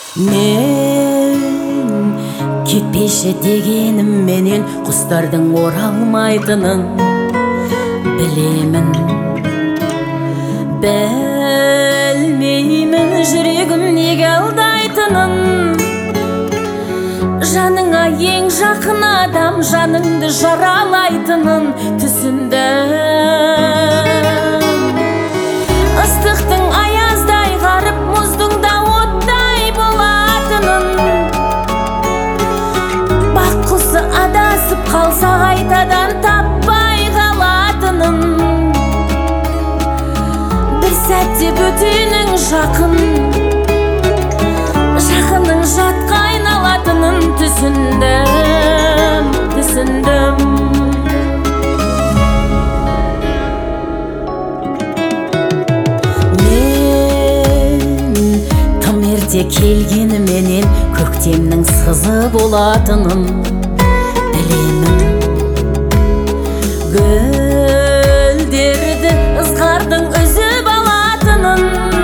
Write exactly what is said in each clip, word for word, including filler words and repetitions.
Мен кетпеші дегенім менен құстардың оралмайтынын білемін. Білмеймін жүрегім неге алдайтынын. Жаныңа ең жақын адам жаныңды жаралайтынын түсіндім. Ыстықтың аяздай ғарып, мұздың да оттай болатынын. Бақ құсы адасып қалса қайтадан таппай қалатынын. Бір сәтте бөтенің жақын, жақының жатқа айналатынын түсіндім, түсіндім. Мен тым ерте келгеніменен көктемнің сызы болатынын білемін. Гүлдерді ызғардың үзіп алатынын.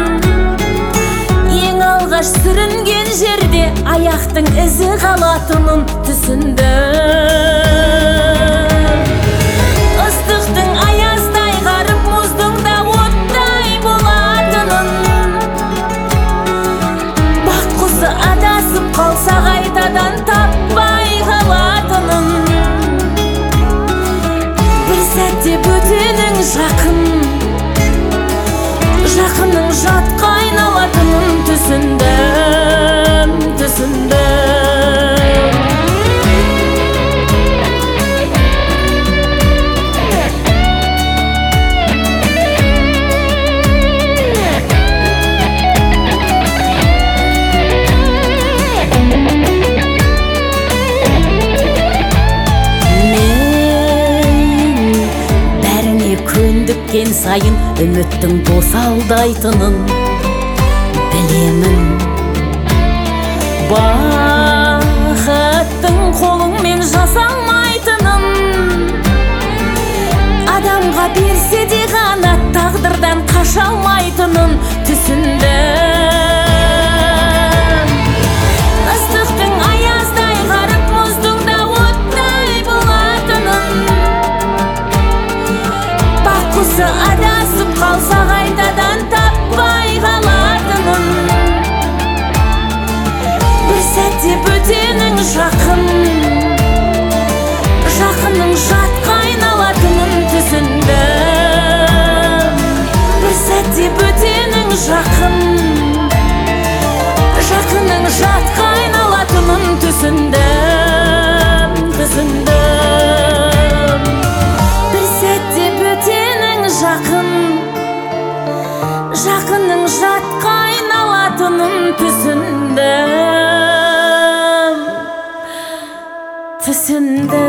Ең алғаш сүрінген жерде аяқтың ізі қалатынын түсіндім. Ыстықтың аяздай ғарып, мұздың да оттай болатынын. Бақ құсы адасып қалса қайтадан таппай қалатынын. Бір сәтте бөтенің жақын, жақының жатқа айналатынын түсіндім, түсіндім. Көндіккен сайын үміттің босалдайтынын білемін. Бақыттың қолыңмен жасалмайтынын. Адамға берсе де ғана тағдырдан қаша алмайтынын түсіндім. Ыстықтың аяздай ғарып, мұздың да оттай болатынын. Құсы адасып қалса қайтадан таппай қалатынын. Бір сәтте бөтенің жақын, жақының жатқа айналатынын түсіндім. Бір сәтте бөтенің жақын, жақының жатқа айналатынын түсіндім, түсіндім. Бір сәтте бөтенің жақын, жақының жатқа айналатынын түсіндім, түсіндім.